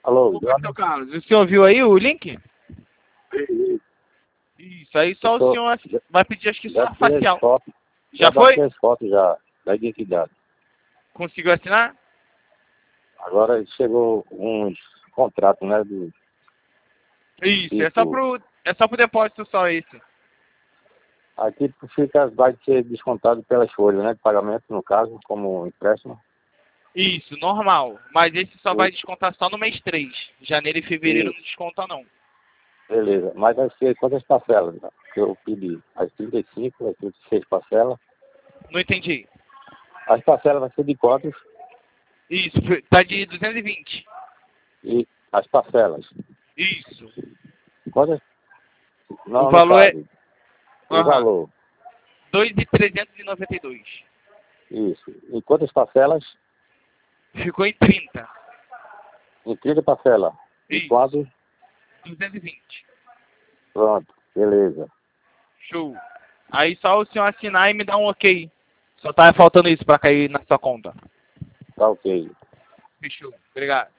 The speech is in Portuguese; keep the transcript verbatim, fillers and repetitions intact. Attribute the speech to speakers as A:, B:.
A: Alô,
B: Opa, seu Carlos, o senhor viu aí o link?
A: Sim,
B: Isso, aí só
A: tô,
B: o senhor vai pedir acho que só
A: já
B: a
A: tirei as
B: facial.
A: fotos,
B: Já
A: já
B: foi?
A: bati as fotos já da identidade.
B: Conseguiu assinar?
A: Agora chegou uns contratos, né, do
B: Isso, é só
A: tipo,
B: pro, é só pro depósito só esse.
A: aqui fica, vai ser descontado pelas folhas, né, de pagamento, no caso, como empréstimo.
B: Isso, normal. Mas esse só vai
A: Isso,
B: descontar só no mês três. Janeiro e fevereiro não
A: isso,
B: desconta não.
A: beleza. Mas vai ser quantas parcelas, né, que eu pedi? As trinta e cinco, as trinta e seis parcelas.
B: Não entendi.
A: As parcelas vai ser de quantos?
B: Isso, tá de duzentos e vinte.
A: E as parcelas.
B: Isso.
A: Quantas?
B: O
A: Não, no
B: valor é
A: caso, o
B: aham,
A: valor.
B: dois mil trezentos e noventa e dois.
A: Isso. Em quantas parcelas?
B: Ficou em trinta.
A: Em trinta parcelas. E
B: Isso,
A: quanto?
B: duzentos e vinte.
A: Pronto, beleza.
B: Show. Aí só o senhor assinar e me dar um ok. Só tá faltando isso pra cair na sua conta.
A: Tá ok.
B: Fechou. Obrigado.